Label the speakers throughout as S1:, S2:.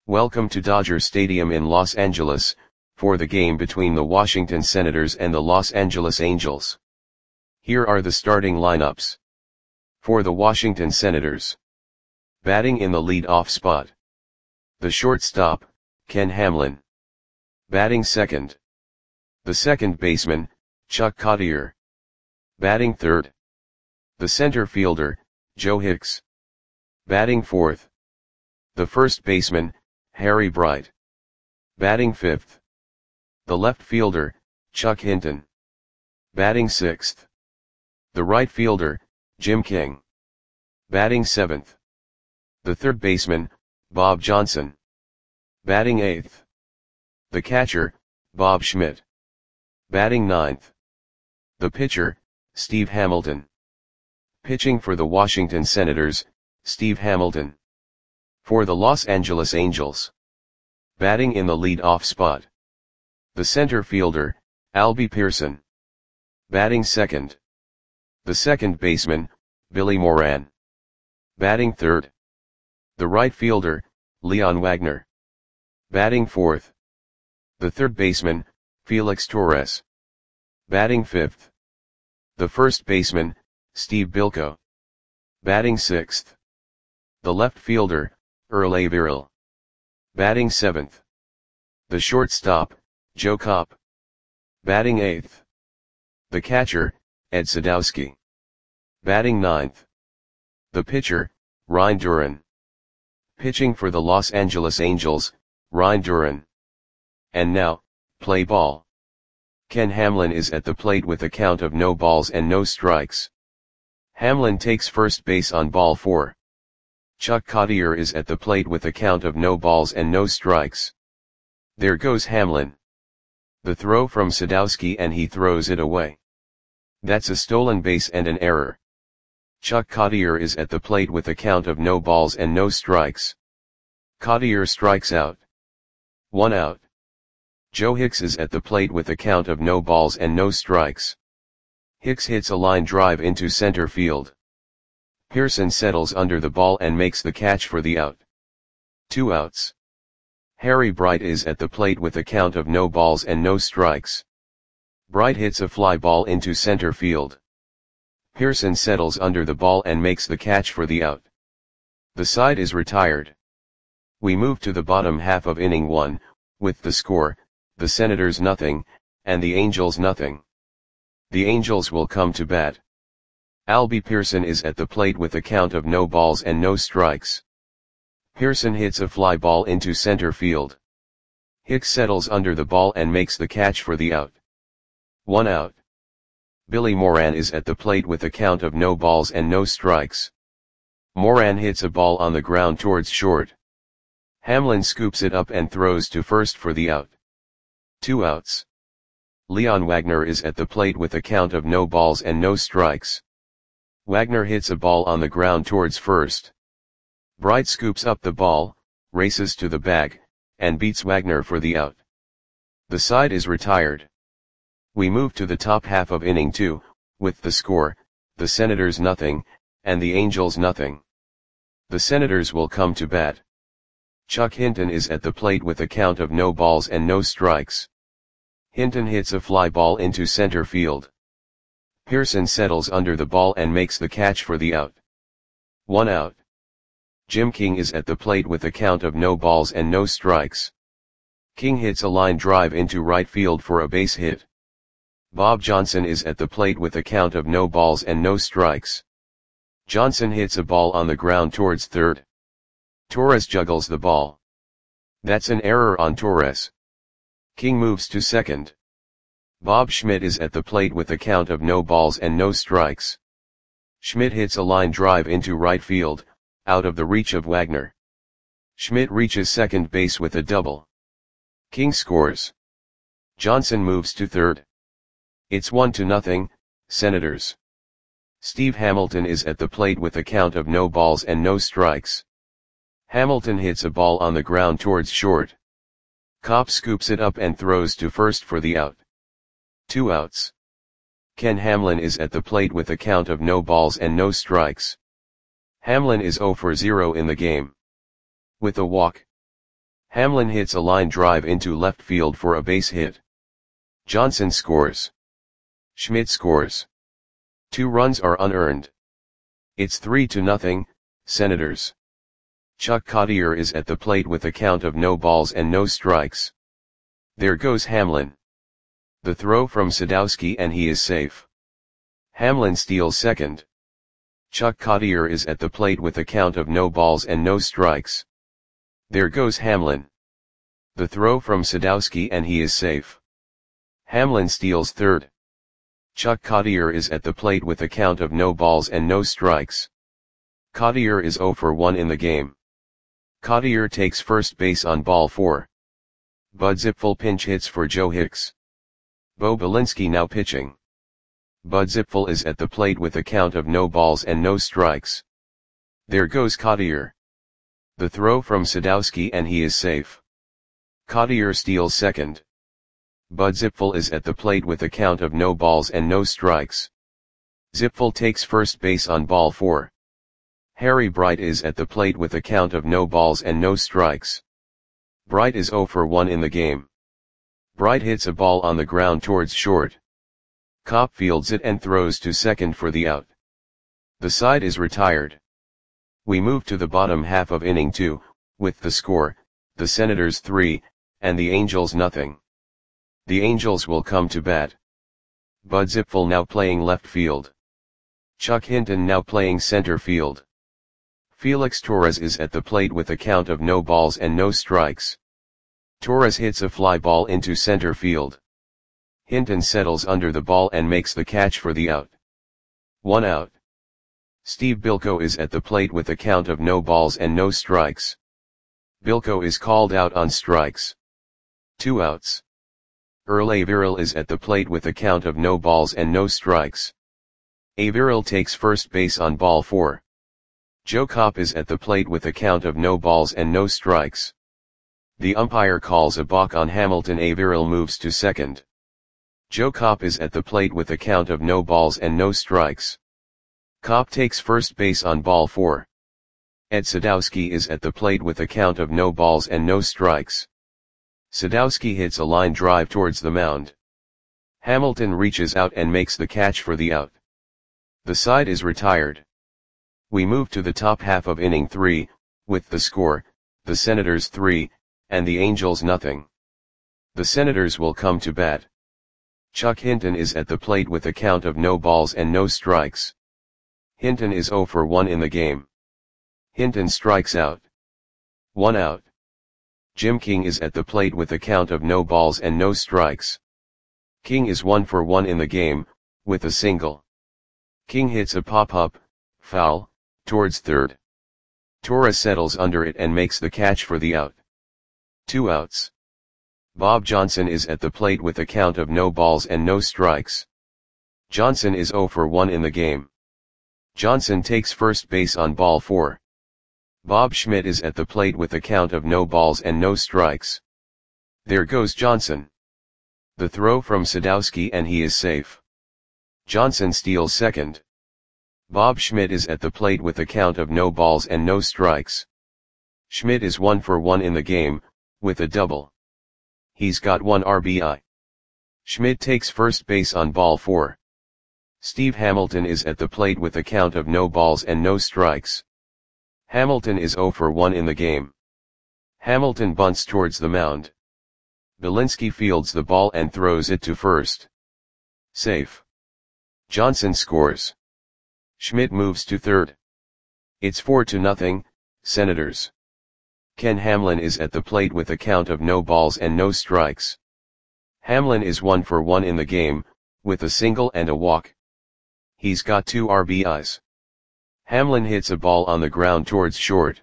S1: Welcome to Dodger Stadium in Los Angeles, for the game between the Washington Senators and the Los Angeles Angels. Here are the starting lineups. For the Washington Senators. Batting in the lead-off spot. The shortstop, Ken Hamlin. Batting second. The second baseman, Chuck Cottier. Batting third. The center fielder, Joe Hicks. Batting fourth. The first baseman, Harry Bright. Batting fifth. The left fielder, Chuck Hinton. Batting sixth. The right fielder, Jim King. Batting seventh. The third baseman, Bob Johnson. Batting eighth. The catcher, Bob Schmidt. Batting ninth. The pitcher, Steve Hamilton. Pitching for the Washington Senators, Steve Hamilton. For the Los Angeles Angels. Batting in the lead-off spot. The center fielder, Albie Pearson. Batting second. The second baseman, Billy Moran. Batting third. The right fielder, Leon Wagner. Batting fourth. The third baseman, Felix Torres. Batting fifth. The first baseman, Steve Bilko. Batting sixth. The left fielder, Earl Averill. Batting seventh. The shortstop, Joe Kopp. Batting eighth. The catcher, Ed Sadowski. Batting ninth. The pitcher, Ryan Duran. Pitching for the Los Angeles Angels, Ryan Duran. And now, play ball. Ken Hamlin is at the plate with a count of no balls and no strikes. Hamlin takes first base on ball 4. Chuck Cottier is at the plate with a count of no balls and no strikes. There goes Hamlin. The throw from Sadowski and he throws it away. That's a stolen base and an error. Chuck Cottier is at the plate with a count of no balls and no strikes. Cottier strikes out. 1 out. Joe Hicks is at the plate with a count of no balls and no strikes. Hicks hits a line drive into center field. Pearson settles under the ball and makes the catch for the out. 2 outs. Harry Bright is at the plate with a count of no balls and no strikes. Bright hits a fly ball into center field. Pearson settles under the ball and makes the catch for the out. The side is retired. We move to the bottom half of inning 1, with the score, the Senators nothing, and the Angels nothing. The Angels will come to bat. Albie Pearson is at the plate with a count of no balls and no strikes. Pearson hits a fly ball into center field. Hicks settles under the ball and makes the catch for the out. 1 out. Billy Moran is at the plate with a count of no balls and no strikes. Moran hits a ball on the ground towards short. Hamlin scoops it up and throws to first for the out. 2 outs. Leon Wagner is at the plate with a count of no balls and no strikes. Wagner hits a ball on the ground towards first. Bright scoops up the ball, races to the bag, and beats Wagner for the out. The side is retired. We move to the top half of inning 2, with the score, the Senators nothing, and the Angels nothing. The Senators will come to bat. Chuck Hinton is at the plate with a count of no balls and no strikes. Hinton hits a fly ball into center field. Pearson settles under the ball and makes the catch for the out. 1 out. Jim King is at the plate with a count of no balls and no strikes. King hits a line drive into right field for a base hit. Bob Johnson is at the plate with a count of no balls and no strikes. Johnson hits a ball on the ground towards third. Torres juggles the ball. That's an error on Torres. King moves to second. Bob Schmidt is at the plate with a count of no balls and no strikes. Schmidt hits a line drive into right field, out of the reach of Wagner. Schmidt reaches second base with a double. King scores. Johnson moves to third. It's 1-0, Senators. Steve Hamilton is at the plate with a count of no balls and no strikes. Hamilton hits a ball on the ground towards short. Kopp scoops it up and throws to first for the out. 2 outs. Ken Hamlin is at the plate with a count of no balls and no strikes. Hamlin is 0 for 0 in the game. With a walk. Hamlin hits a line drive into left field for a base hit. Johnson scores. Schmidt scores. 2 runs are unearned. It's 3-0, Senators. Chuck Cottier is at the plate with a count of no balls and no strikes. There goes Hamlin. The throw from Sadowski and he is safe. Hamlin steals second. Chuck Cottier is at the plate with a count of no balls and no strikes. There goes Hamlin. The throw from Sadowski and he is safe. Hamlin steals third. Chuck Cottier is at the plate with a count of no balls and no strikes. Cottier is 0 for 1 in the game. Cottier takes first base on ball 4. Bud Zipfel pinch hits for Joe Hicks. Bo Belinsky now pitching. Bud Zipfel is at the plate with a count of no balls and no strikes. There goes Cottier. The throw from Sadowski and he is safe. Cottier steals second. Bud Zipfel is at the plate with a count of no balls and no strikes. Zipfel takes first base on ball 4. Harry Bright is at the plate with a count of no balls and no strikes. Bright is 0 for 1 in the game. Bright hits a ball on the ground towards short. Kopp fields it and throws to second for the out. The side is retired. We move to the bottom half of inning 2, with the score, the Senators 3, and the Angels nothing. The Angels will come to bat. Bud Zipfel now playing left field. Chuck Hinton now playing center field. Felix Torres is at the plate with a count of no balls and no strikes. Torres hits a fly ball into center field. Hinton settles under the ball and makes the catch for the out. 1 out. Steve Bilko is at the plate with a count of no balls and no strikes. Bilko is called out on strikes. 2 outs. Earl Averill is at the plate with a count of no balls and no strikes. Averill takes first base on ball 4. Joe Kopp is at the plate with a count of no balls and no strikes. The umpire calls a balk on Hamilton. Averill moves to second. Joe Kopp is at the plate with a count of no balls and no strikes. Kopp takes first base on ball 4. Ed Sadowski is at the plate with a count of no balls and no strikes. Sadowski hits a line drive towards the mound. Hamilton reaches out and makes the catch for the out. The side is retired. We move to the top half of inning 3, with the score, the Senators 3, and the Angels nothing. The Senators will come to bat. Chuck Hinton is at the plate with a count of no balls and no strikes. Hinton is 0 for 1 in the game. Hinton strikes out. 1 out. Jim King is at the plate with a count of no balls and no strikes. King is 1 for 1 in the game, with a single. King hits a pop-up, foul, towards third. Torres settles under it and makes the catch for the out. 2 outs. Bob Johnson is at the plate with a count of no balls and no strikes. Johnson is 0 for 1 in the game. Johnson takes first base on ball 4. Bob Schmidt is at the plate with a count of no balls and no strikes. There goes Johnson. The throw from Sadowski and he is safe. Johnson steals second. Bob Schmidt is at the plate with a count of no balls and no strikes. Schmidt is 1 for 1 in the game, with a double. He's got 1 RBI. Schmidt takes first base on ball 4. Steve Hamilton is at the plate with a count of no balls and no strikes. Hamilton is 0 for 1 in the game. Hamilton bunts towards the mound. Belinsky fields the ball and throws it to first. Safe. Johnson scores. Schmidt moves to third. It's 4-0, Senators. Ken Hamlin is at the plate with a count of no balls and no strikes. Hamlin is 1 for 1 in the game, with a single and a walk. He's got 2 RBIs. Hamlin hits a ball on the ground towards short.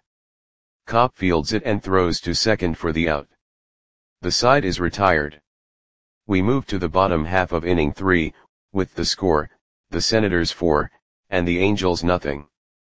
S1: Kopp fields it and throws to second for the out. The side is retired. We move to the bottom half of inning 3, with the score, the Senators 4, and the Angels nothing.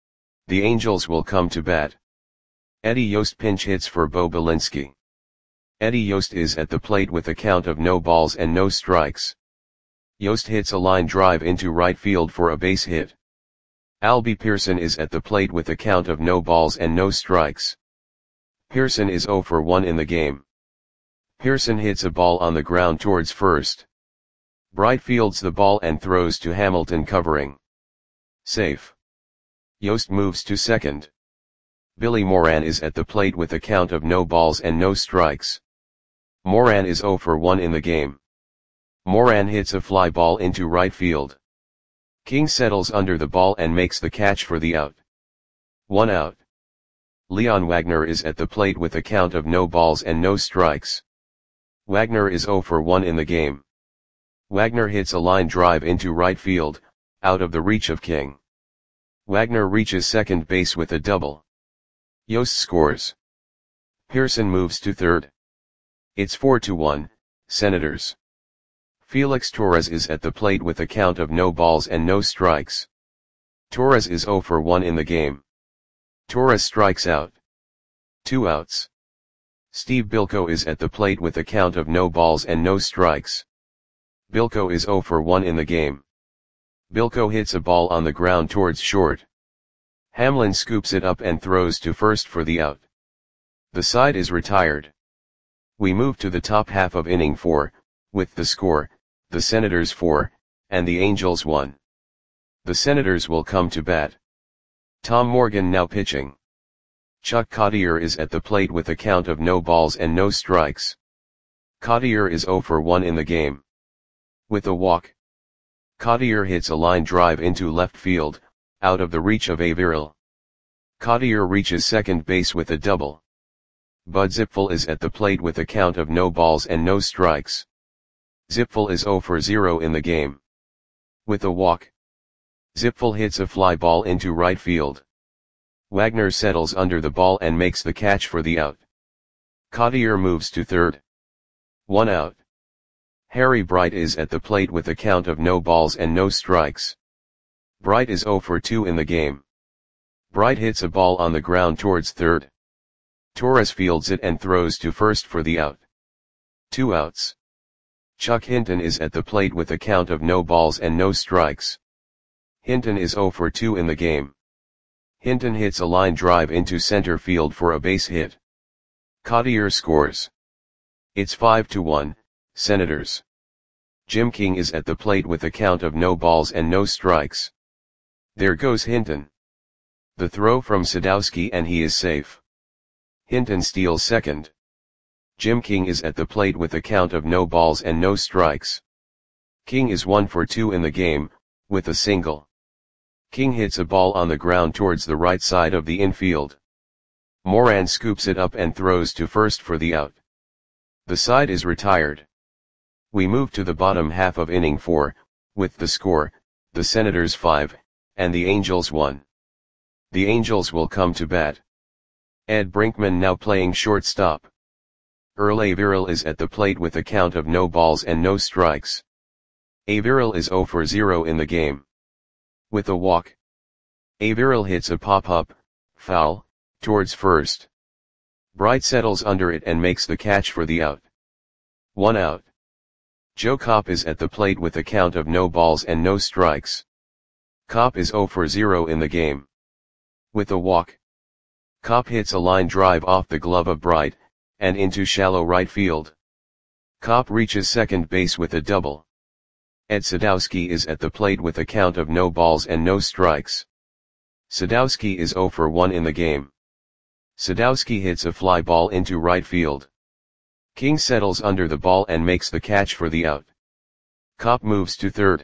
S1: The Angels will come to bat. Eddie Yost pinch hits for Bo Belinsky. Eddie Yost is at the plate with a count of no balls and no strikes. Yost hits a line drive into right field for a base hit. Albie Pearson is at the plate with a count of no balls and no strikes. Pearson is 0 for 1 in the game. Pearson hits a ball on the ground towards first. Bright fields the ball and throws to Hamilton covering. Safe. Yost moves to second. Billy Moran is at the plate with a count of no balls and no strikes. Moran is 0 for 1 in the game. Moran hits a fly ball into right field. King settles under the ball and makes the catch for the out. 1 out. Leon Wagner is at the plate with a count of no balls and no strikes. Wagner is 0 for 1 in the game. Wagner hits a line drive into right field, out of the reach of King. Wagner reaches second base with a double. Yost scores. Pearson moves to third. It's 4-1, Senators. Felix Torres is at the plate with a count of no balls and no strikes. Torres is 0 for 1 in the game. Torres strikes out. 2 outs. Steve Bilko is at the plate with a count of no balls and no strikes. Bilko is 0 for 1 in the game. Bilko hits a ball on the ground towards short. Hamlin scoops it up and throws to first for the out. The side is retired. We move to the top half of inning 4, with the score, the Senators 4, and the Angels 1. The Senators will come to bat. Tom Morgan now pitching. Chuck Cottier is at the plate with a count of no balls and no strikes. Cottier is 0 for 1 in the game. With a walk. Cottier hits a line drive into left field, out of the reach of Averill. Cottier reaches second base with a double. Bud Zipfel is at the plate with a count of no balls and no strikes. Zipfel is 0 for 0 in the game. With a walk. Zipfel hits a fly ball into right field. Wagner settles under the ball and makes the catch for the out. Cottier moves to third. 1 out. Harry Bright is at the plate with a count of no balls and no strikes. Bright is 0 for 2 in the game. Bright hits a ball on the ground towards third. Torres fields it and throws to first for the out. 2 outs. Chuck Hinton is at the plate with a count of no balls and no strikes. Hinton is 0 for 2 in the game. Hinton hits a line drive into center field for a base hit. Cottier scores. It's 5-1, Senators. Jim King is at the plate with a count of no balls and no strikes. There goes Hinton. The throw from Sadowski and he is safe. Hinton steals second. Jim King is at the plate with a count of no balls and no strikes. King is 1 for 2 in the game, with a single. King hits a ball on the ground towards the right side of the infield. Moran scoops it up and throws to first for the out. The side is retired. We move to the bottom half of inning 4, with the score, the Senators 5, and the Angels 1. The Angels will come to bat. Ed Brinkman now playing shortstop. Earl Averill is at the plate with a count of no balls and no strikes. Averill is 0 for 0 in the game. With a walk. Averill hits a pop-up, foul, towards first. Bright settles under it and makes the catch for the out. 1 out. Joe Kopp is at the plate with a count of no balls and no strikes. Kopp is 0 for 0 in the game. With a walk. Kopp hits a line drive off the glove of Bright, and into shallow right field. Kopp reaches second base with a double. Ed Sadowski is at the plate with a count of no balls and no strikes. Sadowski is 0 for 1 in the game. Sadowski hits a fly ball into right field. King settles under the ball and makes the catch for the out. Kopp moves to third.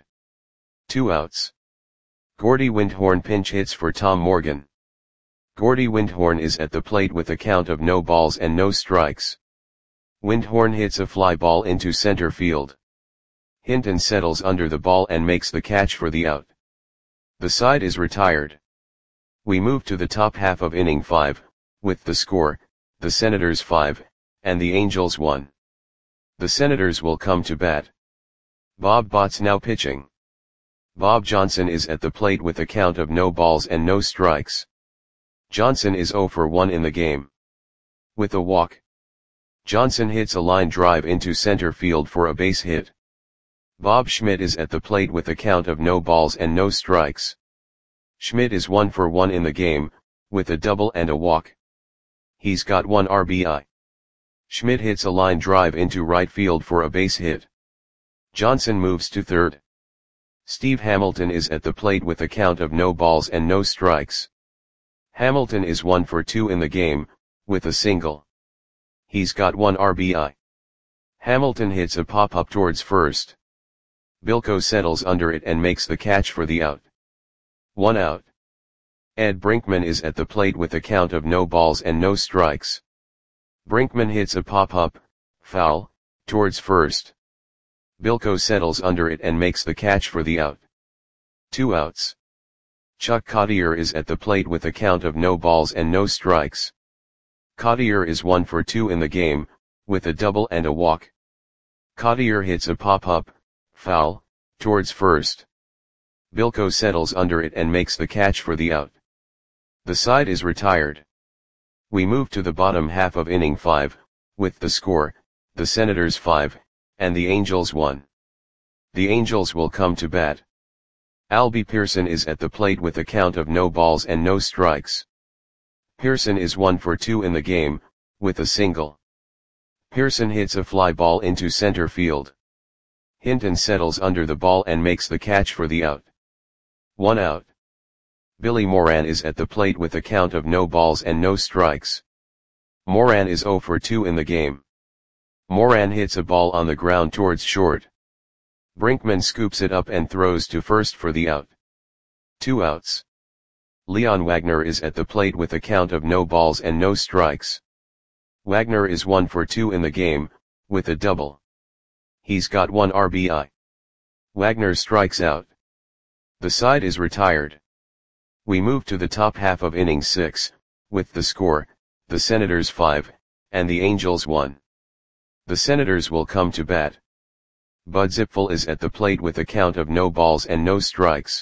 S1: 2 outs. Gordy Windhorn pinch hits for Tom Morgan. Gordy Windhorn is at the plate with a count of no balls and no strikes. Windhorn hits a fly ball into center field. Hinton settles under the ball and makes the catch for the out. The side is retired. We move to the top half of inning 5, with the score, the Senators 5, and the Angels 1. The Senators will come to bat. Bob Botts now pitching. Bob Johnson is at the plate with a count of no balls and no strikes. Johnson is 0 for 1 in the game. With a walk. Johnson hits a line drive into center field for a base hit. Bob Schmidt is at the plate with a count of no balls and no strikes. Schmidt is 1 for 1 in the game, with a double and a walk. He's got 1 RBI. Schmidt hits a line drive into right field for a base hit. Johnson moves to third. Steve Hamilton is at the plate with a count of no balls and no strikes. Hamilton is 1 for 2 in the game, with a single. He's got 1 RBI. Hamilton hits a pop-up towards first. Bilko settles under it and makes the catch for the out. 1 out. Ed Brinkman is at the plate with a count of no balls and no strikes. Brinkman hits a pop-up, foul, towards first. Bilko settles under it and makes the catch for the out. 2 outs. Chuck Cottier is at the plate with a count of no balls and no strikes. Cottier is 1 for 2 in the game, with a double and a walk. Cottier hits a pop-up, foul, towards first. Bilko settles under it and makes the catch for the out. The side is retired. We move to the bottom half of inning 5, with the score, the Senators 5, and the Angels 1. The Angels will come to bat. Albie Pearson is at the plate with a count of no balls and no strikes. Pearson is 1 for 2 in the game, with a single. Pearson hits a fly ball into center field. Hinton settles under the ball and makes the catch for the out. 1 out. Billy Moran is at the plate with a count of no balls and no strikes. Moran is 0 for 2 in the game. Moran hits a ball on the ground towards short. Brinkman scoops it up and throws to first for the out. 2 outs. Leon Wagner is at the plate with a count of no balls and no strikes. Wagner is 1 for 2 in the game, with a double. He's got 1 RBI. Wagner strikes out. The side is retired. We move to the top half of inning 6, with the score, the Senators 5, and the Angels 1. The Senators will come to bat. Bud Zipfel is at the plate with a count of no balls and no strikes.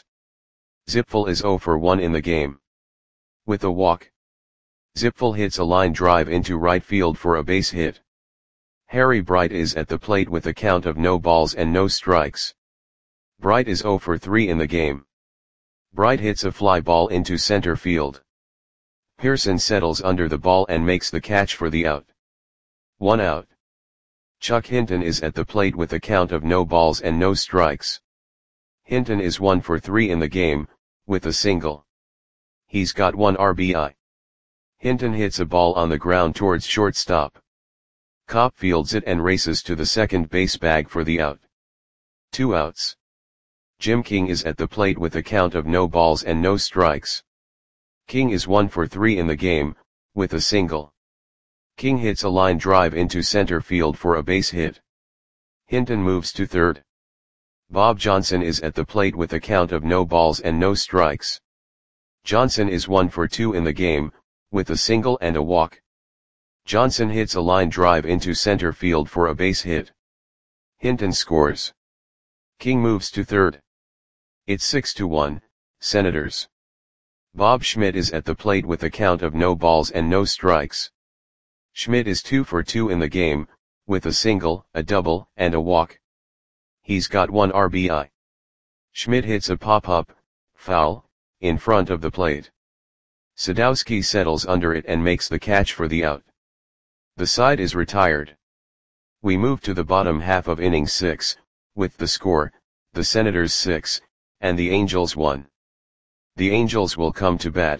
S1: Zipfel is 0 for 1 in the game. With a walk. Zipfel hits a line drive into right field for a base hit. Harry Bright is at the plate with a count of no balls and no strikes. Bright is 0 for 3 in the game. Bright hits a fly ball into center field. Pearson settles under the ball and makes the catch for the out. 1 out. Chuck Hinton is at the plate with a count of no balls and no strikes. Hinton is 1 for 3 in the game, with a single. He's got 1 RBI. Hinton hits a ball on the ground towards shortstop. Copp fields it and races to the second base bag for the out. 2 outs. Jim King is at the plate with a count of no balls and no strikes. King is 1 for 3 in the game, with a single. King hits a line drive into center field for a base hit. Hinton moves to third. Bob Johnson is at the plate with a count of no balls and no strikes. Johnson is 1 for 2 in the game, with a single and a walk. Johnson hits a line drive into center field for a base hit. Hinton scores. King moves to third. It's 6-1, Senators. Bob Schmidt is at the plate with a count of no balls and no strikes. Schmidt is 2 for 2 in the game, with a single, a double, and a walk. He's got 1 RBI. Schmidt hits a pop-up, foul, in front of the plate. Sadowski settles under it and makes the catch for the out. The side is retired. We move to the bottom half of inning 6, with the score, the Senators 6, and the Angels 1. The Angels will come to bat.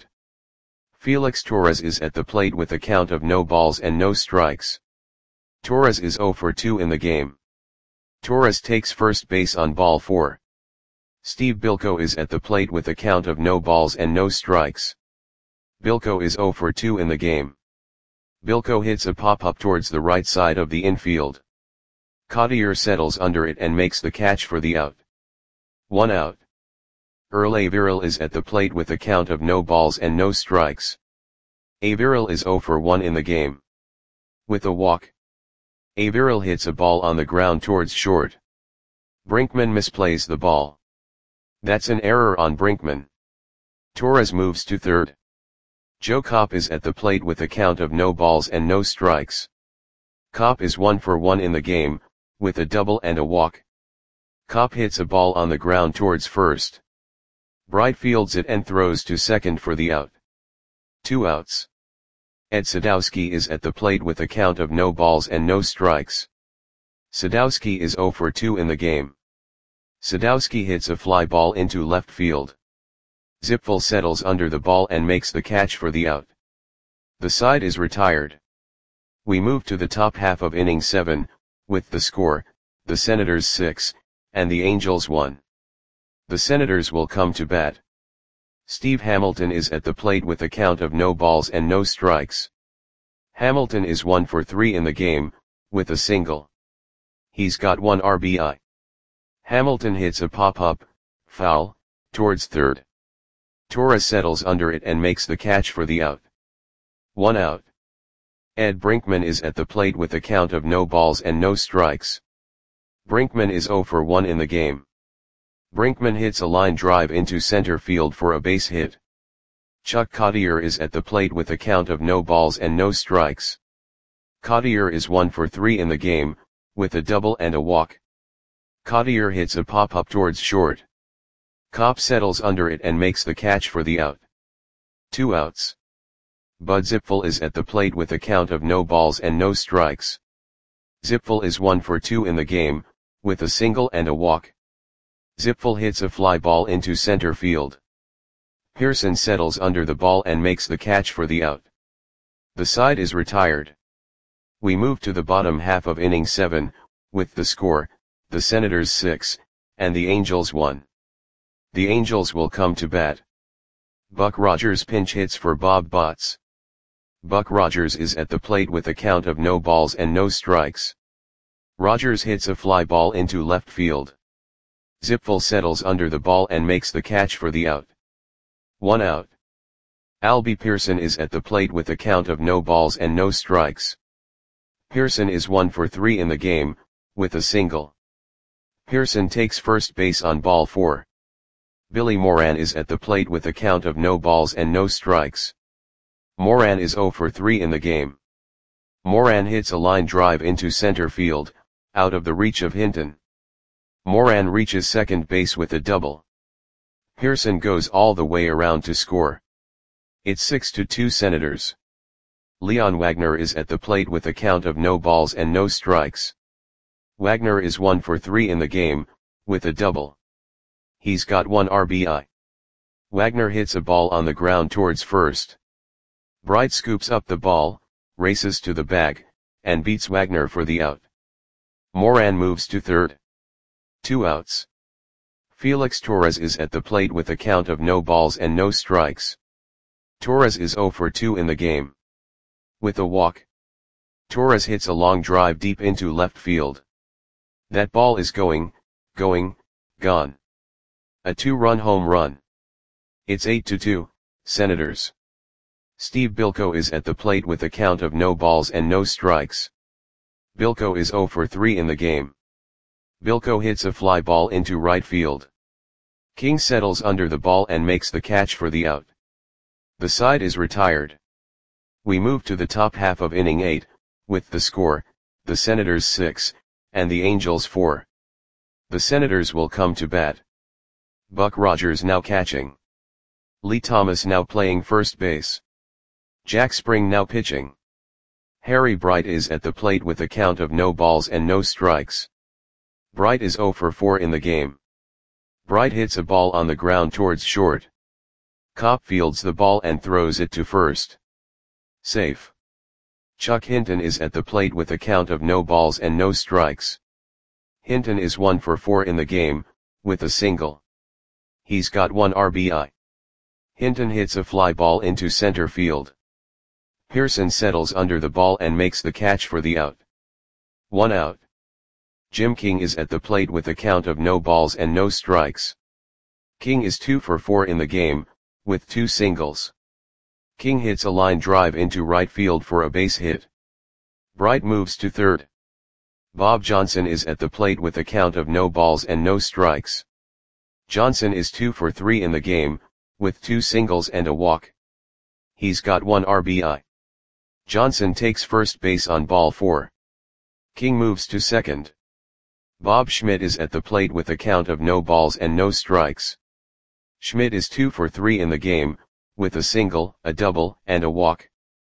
S1: Felix Torres is at the plate with a count of no balls and no strikes. Torres is 0 for 2 in the game. Torres takes first base on ball 4. Steve Bilko is at the plate with a count of no balls and no strikes. Bilko is 0 for 2 in the game. Bilko hits a pop-up towards the right side of the infield. Cottier settles under it and makes the catch for the out. 1 out. Earl Averill is at the plate with a count of no balls and no strikes. Averill is 0 for 1 in the game. With a walk. Averill hits a ball on the ground towards short. Brinkman misplays the ball. That's an error on Brinkman. Torres moves to third. Joe Copp is at the plate with a count of no balls and no strikes. Copp is 1 for 1 in the game, with a double and a walk. Copp hits a ball on the ground towards first. Bright fields it and throws to second for the out. 2 outs. Ed Sadowski is at the plate with a count of no balls and no strikes. Sadowski is 0 for 2 in the game. Sadowski hits a fly ball into left field. Zipfel settles under the ball and makes the catch for the out. The side is retired. We move to the top half of inning 7, with the score, the Senators 6, and the Angels 1. The Senators will come to bat. Steve Hamilton is at the plate with a count of no balls and no strikes. Hamilton is 1 for 3 in the game, with a single. He's got 1 RBI. Hamilton hits a pop-up, foul, towards third. Torres settles under it and makes the catch for the out. 1 out. Ed Brinkman is at the plate with a count of no balls and no strikes. Brinkman is 0 for 1 in the game. Brinkman hits a line drive into center field for a base hit. Chuck Cottier is at the plate with a count of no balls and no strikes. Cottier is 1 for 3 in the game, with a double and a walk. Cottier hits a pop-up towards short. Copp settles under it and makes the catch for the out. 2 outs. Bud Zipfel is at the plate with a count of no balls and no strikes. Zipfel is 1 for 2 in the game, with a single and a walk. Zipfel hits a fly ball into center field. Pearson settles under the ball and makes the catch for the out. The side is retired. We move to the bottom half of inning 7, with the score, the Senators 6, and the Angels 1. The Angels will come to bat. Buck Rogers pinch hits for Bob Botts. Buck Rogers is at the plate with a count of no balls and no strikes. Rogers hits a fly ball into left field. Zipfel settles under the ball and makes the catch for the out. 1 out. Albie Pearson is at the plate with a count of no balls and no strikes. Pearson is 1 for 3 in the game, with a single. Pearson takes first base on ball 4. Billy Moran is at the plate with a count of no balls and no strikes. Moran is 0 for 3 in the game. Moran hits a line drive into center field, out of the reach of Hinton. Moran reaches second base with a double. Pearson goes all the way around to score. It's 6-2 Senators. Leon Wagner is at the plate with a count of no balls and no strikes. Wagner is 1 for 3 in the game, with a double. He's got 1 RBI. Wagner hits a ball on the ground towards first. Bright scoops up the ball, races to the bag, and beats Wagner for the out. Moran moves to third. 2 outs. Felix Torres is at the plate with a count of no balls and no strikes. Torres is 0 for 2 in the game. With a walk. Torres hits a long drive deep into left field. That ball is gone. A 2-run home run. It's 8-2, Senators. Steve Bilko is at the plate with a count of no balls and no strikes. Bilko is 0 for 3 in the game. Bilko hits a fly ball into right field. King settles under the ball and makes the catch for the out. The side is retired. We move to the top half of inning 8, with the score, the Senators 6, and the Angels 4. The Senators will come to bat. Buck Rogers now catching. Lee Thomas now playing first base. Jack Spring now pitching. Harry Bright is at the plate with a count of no balls and no strikes. Bright is 0 for 4 in the game. Bright hits a ball on the ground towards short. Copp fields the ball and throws it to first. Safe. Chuck Hinton is at the plate with a count of no balls and no strikes. Hinton is 1 for 4 in the game, with a single. He's got 1 RBI. Hinton hits a fly ball into center field. Pearson settles under the ball and makes the catch for the out. 1 out. Jim King is at the plate with a count of no balls and no strikes. King is 2 for 4 in the game, with 2 singles. King hits a line drive into right field for a base hit. Bright moves to third. Bob Johnson is at the plate with a count of no balls and no strikes. Johnson is 2 for 3 in the game, with 2 singles and a walk. He's got 1 RBI. Johnson takes first base on ball 4. King moves to second. Bob Schmidt is at the plate with a count of no balls and no strikes. Schmidt is 2 for 3 in the game, with a single, a double, and a walk.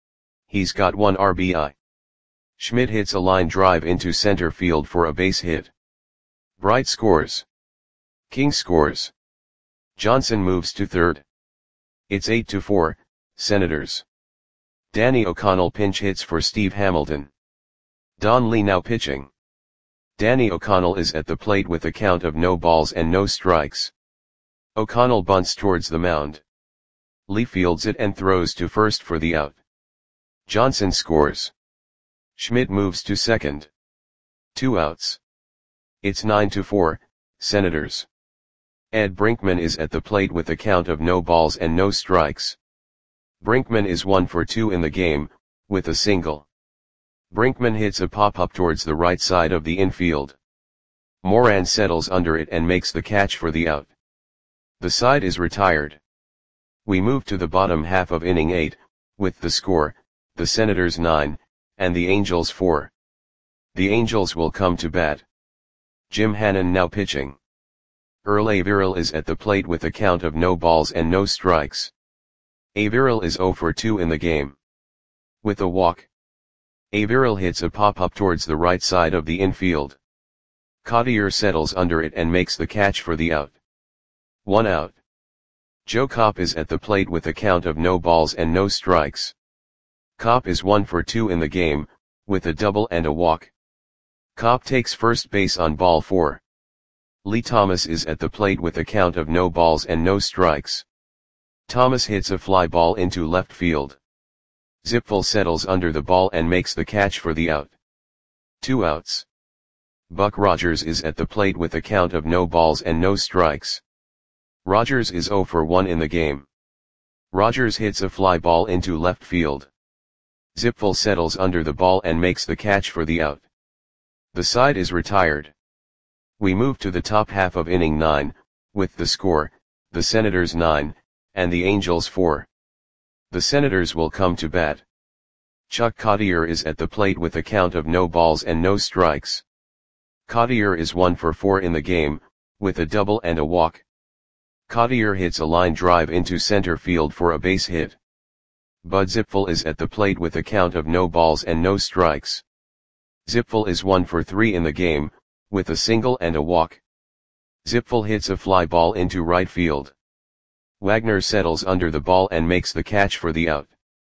S1: He's got 1 RBI. Schmidt hits a line drive into center field for a base hit. Bright scores. King scores. Johnson moves to third. It's 8-4, Senators. Danny O'Connell pinch hits for Steve Hamilton. Don Lee now pitching. Danny O'Connell is at the plate with a count of no balls and no strikes. O'Connell bunts towards the mound. Lee fields it and throws to first for the out. Johnson scores. Schmidt moves to second. 2 outs. It's 9-4, Senators. Ed Brinkman is at the plate with a count of no balls and no strikes. Brinkman is 1 for 2 in the game, with a single. Brinkman hits a pop-up towards the right side of the infield. Moran settles under it and makes the catch for the out. The side is retired. We move to the bottom half of inning 8, with the score, the Senators 9, and the Angels 4. The Angels will come to bat. Jim Hannon now pitching. Earl Averill is at the plate with a count of no balls and no strikes. Averill is 0 for 2 in the game. With a walk. Averill hits a pop-up towards the right side of the infield. Cottier settles under it and makes the catch for the out. 1 out. Joe Kopp is at the plate with a count of no balls and no strikes. Kopp is 1 for 2 in the game, with a double and a walk. Kopp takes first base on ball 4. Lee Thomas is at the plate with a count of no balls and no strikes. Thomas hits a fly ball into left field. Zipfel settles under the ball and makes the catch for the out. 2 outs. Buck Rogers is at the plate with a count of no balls and no strikes. Rogers is 0 for 1 in the game. Rogers hits a fly ball into left field. Zipfel settles under the ball and makes the catch for the out. The side is retired. We move to the top half of inning 9, with the score, the Senators 9, and the Angels 4. The Senators will come to bat. Chuck Cottier is at the plate with a count of no balls and no strikes. Cottier is 1 for 4 in the game, with a double and a walk. Cottier hits a line drive into center field for a base hit. Bud Zipfel is at the plate with a count of no balls and no strikes. Zipfel is 1 for 3 in the game, with a single and a walk. Zipfel hits a fly ball into right field. Wagner settles under the ball and makes the catch for the out.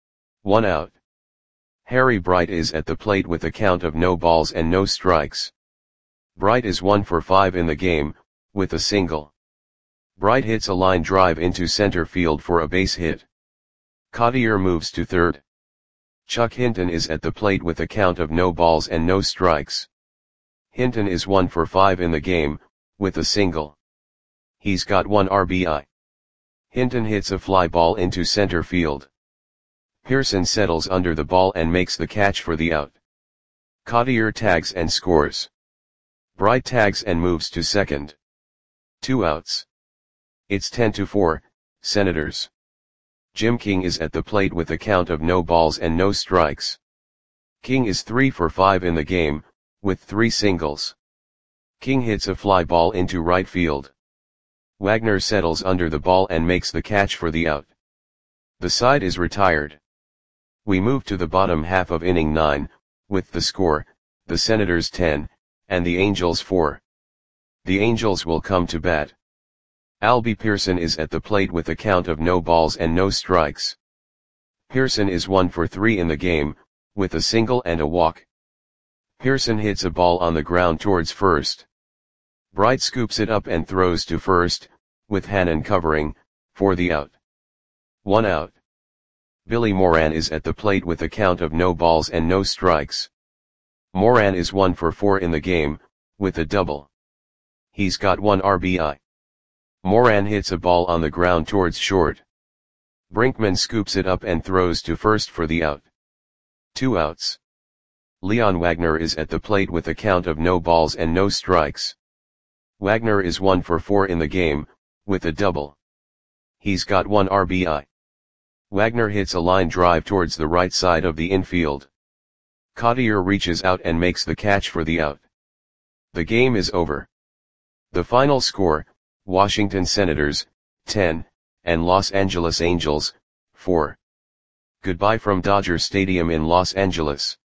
S1: 1 out. Harry Bright is at the plate with a count of no balls and no strikes. Bright is 1 for 5 in the game, with a single. Bright hits a line drive into center field for a base hit. Cottier moves to third. Chuck Hinton is at the plate with a count of no balls and no strikes. Hinton is 1 for 5 in the game, with a single. He's got 1 RBI. Hinton hits a fly ball into center field. Pearson settles under the ball and makes the catch for the out. Cottier tags and scores. Bright tags and moves to second. 2 outs. It's 10-4, Senators. Jim King is at the plate with a count of no balls and no strikes. King is 3 for 5 in the game, with 3 singles. King hits a fly ball into right field. Wagner settles under the ball and makes the catch for the out. The side is retired. We move to the bottom half of inning 9, with the score, the Senators 10, and the Angels 4. The Angels will come to bat. Albie Pearson is at the plate with a count of no balls and no strikes. Pearson is 1 for 3 in the game, with a single and a walk. Pearson hits a ball on the ground towards first. Bright scoops it up and throws to first, with Hannon covering, for the out. 1 out. Billy Moran is at the plate with a count of no balls and no strikes. Moran is 1 for 4 in the game, with a double. He's got 1 RBI. Moran hits a ball on the ground towards short. Brinkman scoops it up and throws to first for the out. 2 outs. Leon Wagner is at the plate with a count of no balls and no strikes. Wagner is 1 for 4 in the game, with a double. He's got 1 RBI. Wagner hits a line drive towards the right side of the infield. Cottier reaches out and makes the catch for the out. The game is over. The final score, Washington Senators, 10, and Los Angeles Angels, 4. Goodbye from Dodger Stadium in Los Angeles.